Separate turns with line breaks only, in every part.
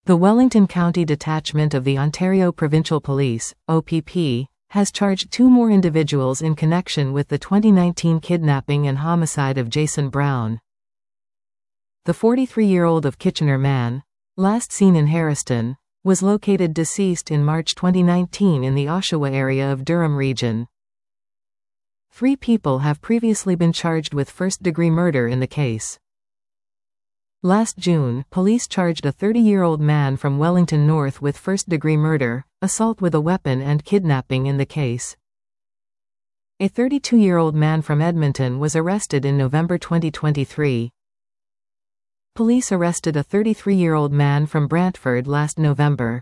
The Wellington County Detachment of the Ontario Provincial Police, OPP, has charged 2 more individuals in connection with the 2019 kidnapping and homicide of Jason Brown. The 43-year-old of Kitchener man, last seen in Harriston, was located deceased in March 2019 in the Oshawa area of Durham Region. 3 people have previously been charged with first-degree murder in the case. Last June, police charged a 30-year-old man from Wellington North with first-degree murder, assault with a weapon and kidnapping in the case. A 32-year-old man from Edmonton was arrested in November 2023. Police arrested a 33-year-old man from Brantford last November.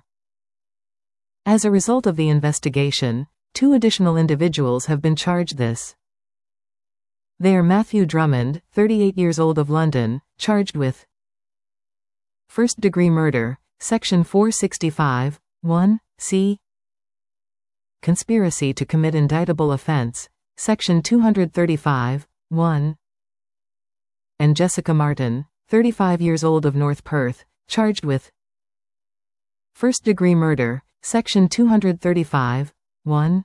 As a result of the investigation, 2 additional individuals have been charged this. They are Matthew Drummond, 38 years old of London, charged with first-degree murder, Section 465, 1, c. Conspiracy to commit indictable offence, Section 235, 1. And Jessica Martin, 35 years old of North Perth, charged with first-degree murder, Section 235, 1.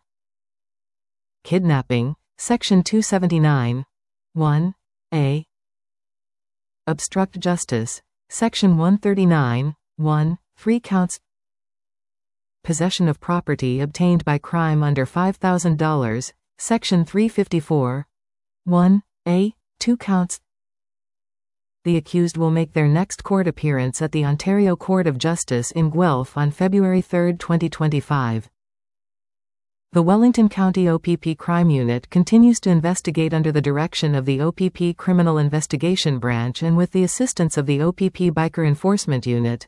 Kidnapping, Section 279, 1, a. Obstruct justice, Section 139, 1, 3 counts. Possession of property obtained by crime under $5,000, Section 354, 1, a, 2 counts. The accused will make their next court appearance at the Ontario Court of Justice in Guelph on February 3, 2025. The Wellington County OPP Crime Unit continues to investigate under the direction of the OPP Criminal Investigation Branch and with the assistance of the OPP Biker Enforcement Unit.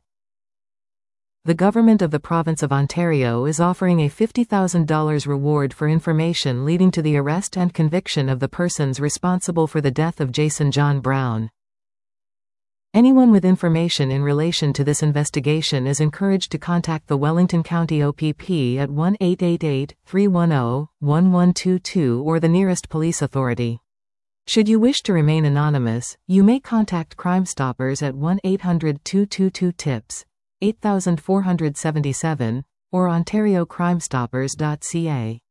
The Government of the Province of Ontario is offering a $50,000 reward for information leading to the arrest and conviction of the persons responsible for the death of Jason John Brown. Anyone with information in relation to this investigation is encouraged to contact the Wellington County OPP at 1-888-310-1122 or the nearest police authority. Should you wish to remain anonymous, you may contact Crime Stoppers at 1-800-222-TIPS, 8477, or ontariocrimestoppers.ca.